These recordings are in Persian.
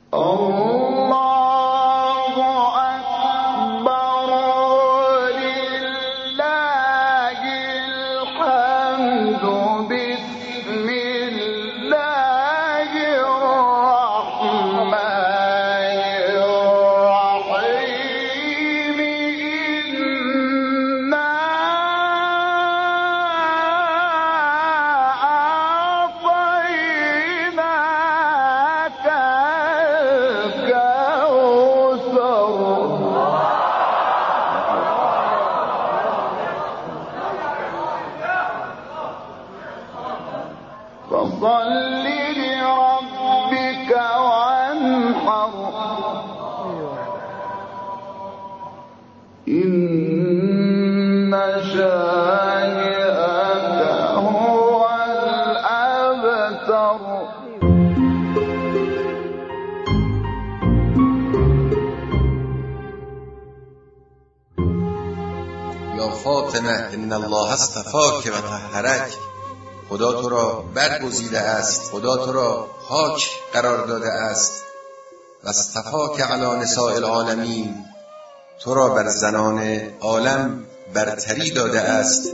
یا فاطمه ان الله اصطفاک و طهرک، خدا تو را برگزیده است، خدا تو را پاک قرار داده است. و اصطفاک علی نساء العالمین، تو را بر زنان عالم برتری داده است.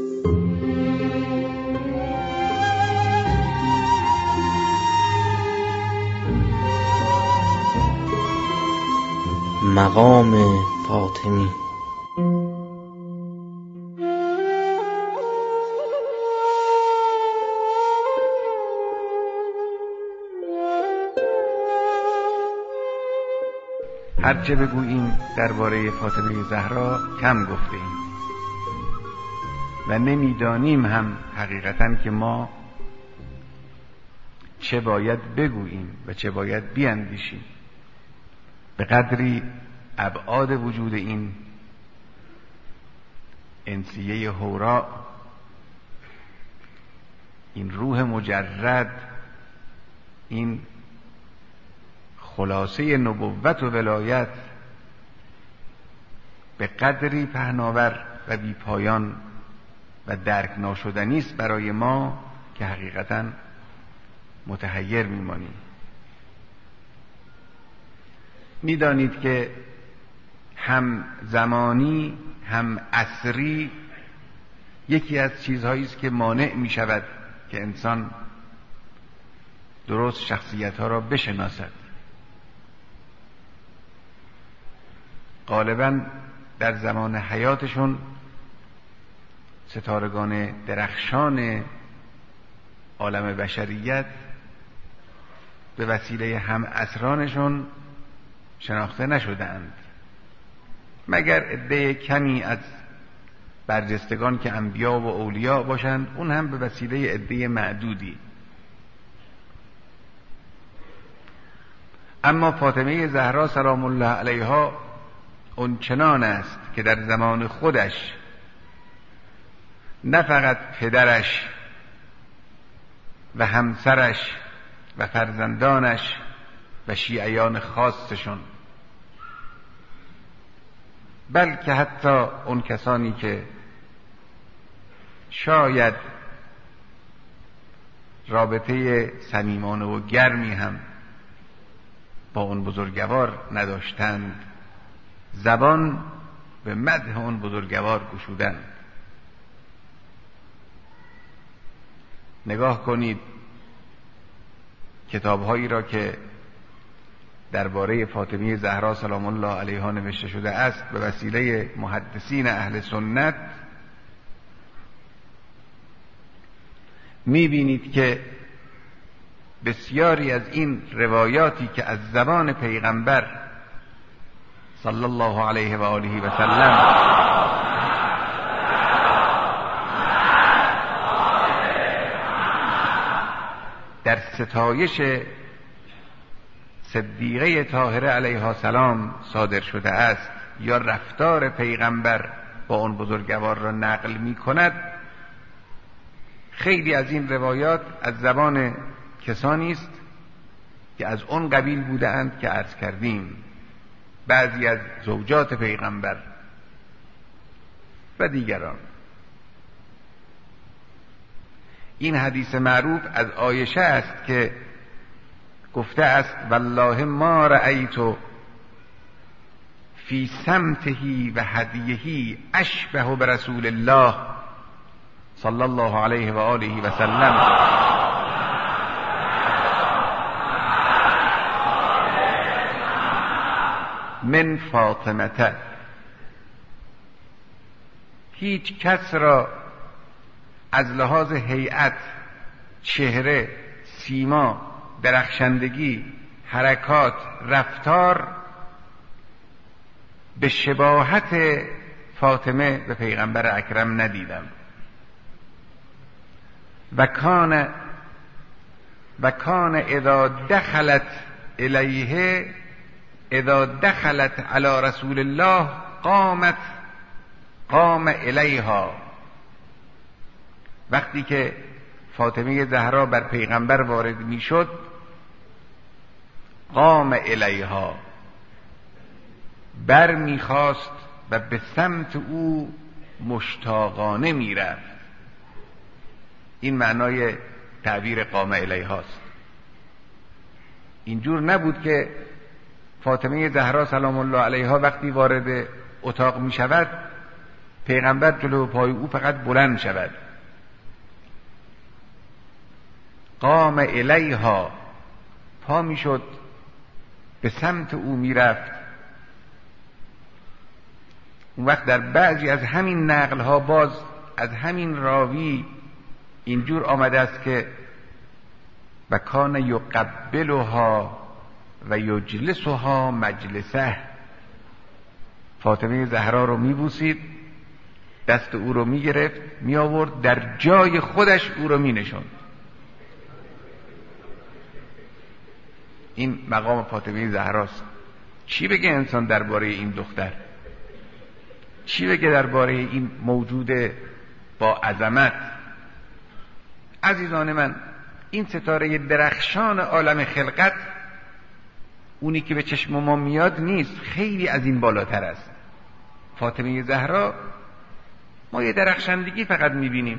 مقام فاطمی. هرچه بگوییم درباره فاطمه زهرا کم گفتیم و نمیدانیم هم حقیقتاً که ما چه باید بگوییم و چه باید بیاندیشیم. به قدری ابعاد وجود این انسیه حورا، این روح مجرد، این خلاصه نبوت و ولایت به قدری پهناور و بی پایان و درک ناشدنی است برای ما که حقیقتاً متحیر میمانیم. میدانید که هم زمانی هم عصری یکی از چیزهایی است که مانع می شود که انسان درست شخصیتها را بشناسد. غالباً در زمان حیاتشون ستارگان درخشان عالم بشریت به وسیله هم عصرانشون شناخته نشدند، مگر عده کمی از برجستگان که انبیا و اولیا باشند، اون هم به وسیله عده معدودی. اما فاطمه زهرا سلام الله علیها اون چنان است که در زمان خودش نه فقط پدرش و همسرش و فرزندانش و شیعیان خاصشون، بلکه حتی اون کسانی که شاید رابطه صمیمانه و گرمی هم با اون بزرگوار نداشتند، زبان به مدح اون بزرگوار گشودند. نگاه کنید کتاب‌هایی را که درباره فاطمه زهرا سلام الله علیها نوشته شده است به وسیله محدثین اهل سنت، می‌بینید که بسیاری از این روایاتی که از زبان پیغمبر صلی الله علیه و آله و سلم در ستایش صدیقه طاهره علیها السلام صادر شده است یا رفتار پیغمبر با اون بزرگوار را نقل می کند، خیلی از این روایات از زبان کسانی است که از اون قبیل بودند که عرض کردیم، بعضی از زوجات پیغمبر و دیگران. این حدیث معروف از عایشه است که گفته است والله ما رأیت فی سمته و هدیه اشبه برسول الله صلی الله علیه و آله و سلم من فاطمه. هیچ کس را از لحاظ هیئت، چهره، سیما، درخشندگی، حرکات، رفتار به شباهت فاطمه به پیغمبر اکرم ندیدم. و کان اذا دخلت الیه، اذا دخلت علی رسول الله قام الیها. وقتی که فاطمه زهرا بر پیغمبر وارد میشد قام الیها، بر میخواست و به سمت او مشتاقانه میرفت. این معنای تعبیر قام الیهاست. اینجور نبود که فاطمه زهرا سلام الله علیها وقتی وارد اتاق می شود پیغمبر جلو پای او فقط بلند شود. قام الیها، پا می شد به سمت او می رفت. اون وقت در بعضی از همین نقلها باز از همین راوی اینجور آمده است که و کان یقبلها و یجلسها مجلسه. فاطمه زهرا رو میبوسید، دست او رو میگرفت، می آورد در جای خودش او رو مینشوند. این مقام فاطمه زهراست. چی بگه انسان درباره این دختر؟ چی بگه درباره این موجود با عظمت؟ عزیزان من، این ستاره درخشان عالم خلقت اونی که به چشم ما میاد نیست، خیلی از این بالاتر است. فاطمه زهرا ما یه درخشندگی فقط میبینیم،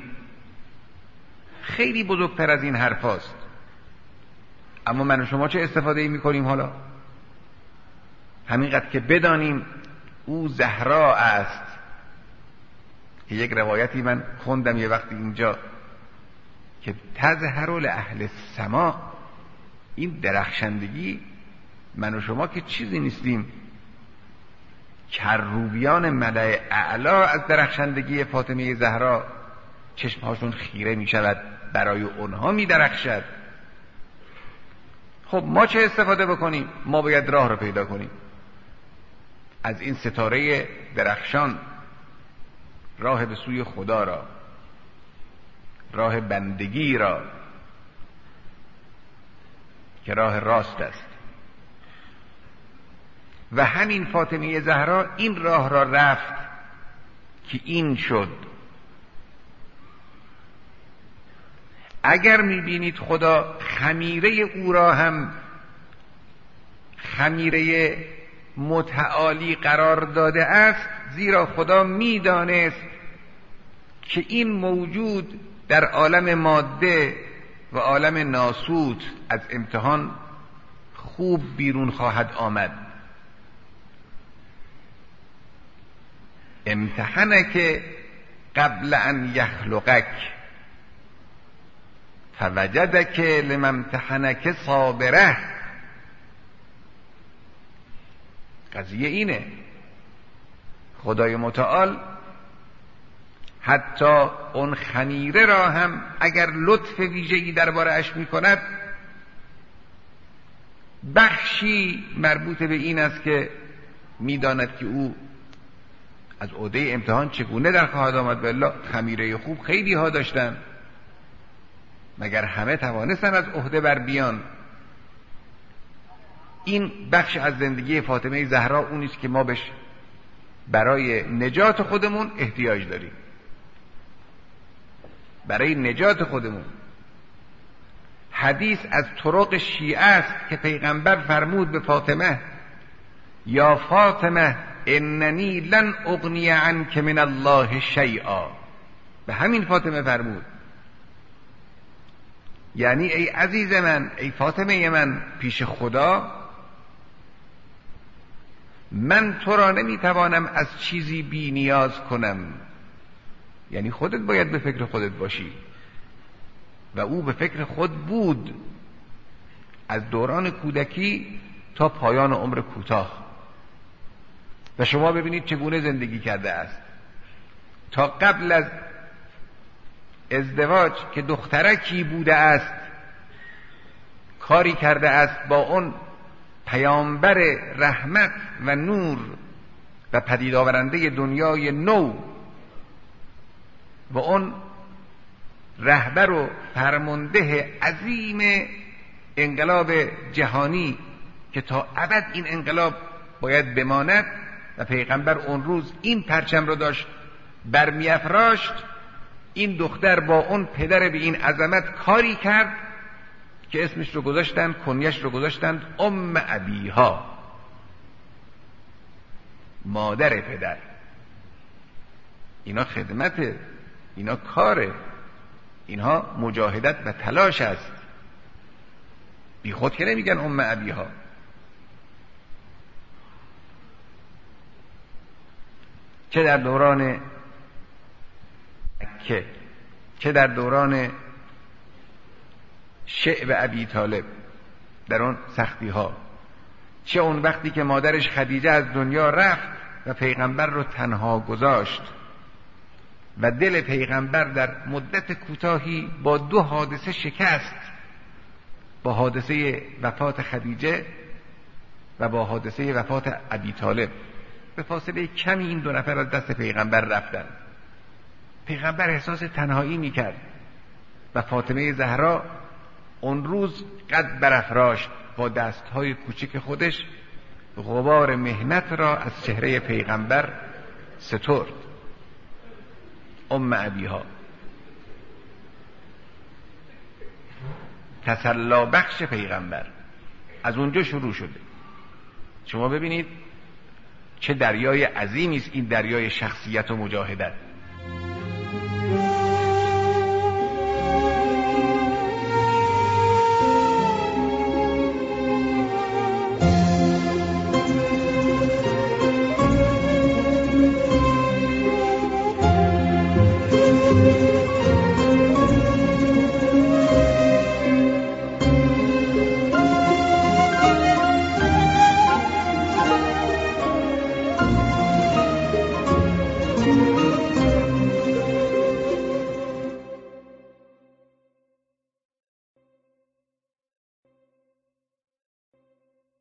خیلی بزرگتر از این حرفاست. اما من و شما چه استفاده میکنیم حالا؟ همینقدر که بدانیم او زهرا است. یک روایتی من خوندم یه وقتی اینجا که تظهر لاهل السما، این درخشندگی من و شما که چیزی نیستیم. کروبیان ملأ اعلی از درخشندگی فاطمه زهرا چشمهاشون خیره می شود، برای اونها می درخشد. خب ما چه استفاده بکنیم؟ ما باید راه رو پیدا کنیم از این ستاره درخشان، راه به سوی خدا را، راه بندگی را که راه راست است. و همین فاطمه زهرا این راه را رفت که این شد. اگر میبینید خدا خمیره او را هم خمیره متعالی قرار داده است، زیرا خدا میدانست که این موجود در عالم ماده و عالم ناسوت از امتحان خوب بیرون خواهد آمد. امتحنک قبل ان یخلقک فوجدک لما امتحنک صابره. قضیه اینه، خدای متعال حتی اون خمیره را هم اگر لطف ویژه‌ای درباره اش می‌کند، بخشی مربوط به این است که می‌داند که او از عهده امتحان چگونه در خواهد آمد. والله خمیره خوب خیلی ها داشتن، مگر همه توانستن از عهده بر بیان؟ این بخش از زندگی فاطمه زهرا اونیست که ما بهش برای نجات خودمون احتیاج داریم. برای نجات خودمون. حدیث از طرق شیعه است که پیغمبر فرمود به فاطمه یا فاطمه اننی لن اغنی عنک من الله شیئا. به همین فاطمه فرمود یعنی ای عزیز من، ای فاطمه من پیش خدا، من تو را نمیتوانم از چیزی بی نیاز کنم. یعنی خودت باید به فکر خودت باشی و او به فکر خود بود از دوران کودکی تا پایان عمر کوتاه. و شما ببینید چگونه زندگی کرده است. تا قبل از ازدواج که دخترکی بوده است، کاری کرده است با اون پیامبر رحمت و نور و پدید آورنده دنیای نو و اون رهبر و فرمانده عظیم انقلاب جهانی که تا ابد این انقلاب باید بماند و پیغمبر اون روز این پرچم رو داشت برمی‌افراشت. این دختر با اون پدر به این عظمت کاری کرد که اسمش رو گذاشتن، کنیش رو گذاشتن ام ابیها، مادر پدر. اینا خدمته، اینا کاره، اینها مجاهدت و تلاش است. بی خود که نمیگن ام ابیها. چه در دوران مکه، چه در دوران شعب ابی طالب، در اون سختی ها، چه اون وقتی که مادرش خدیجه از دنیا رفت و پیغمبر رو تنها گذاشت و دل پیغمبر در مدت کوتاهی با 2 حادثه شکست، با حادثه وفات خدیجه و با حادثه وفات ابی طالب. به فاصله کمی این 2 نفر از دست پیغمبر رفتن. پیغمبر احساس تنهایی میکرد و فاطمه زهرا اون روز قد برافراشت، با دستهای کوچک خودش غبار مهنت را از چهره پیغمبر سترد. ام ابیها، تسلا بخش پیغمبر، از اونجا شروع شده. شما ببینید چه دریای عظیمی است این دریای شخصیت و مجاهدت.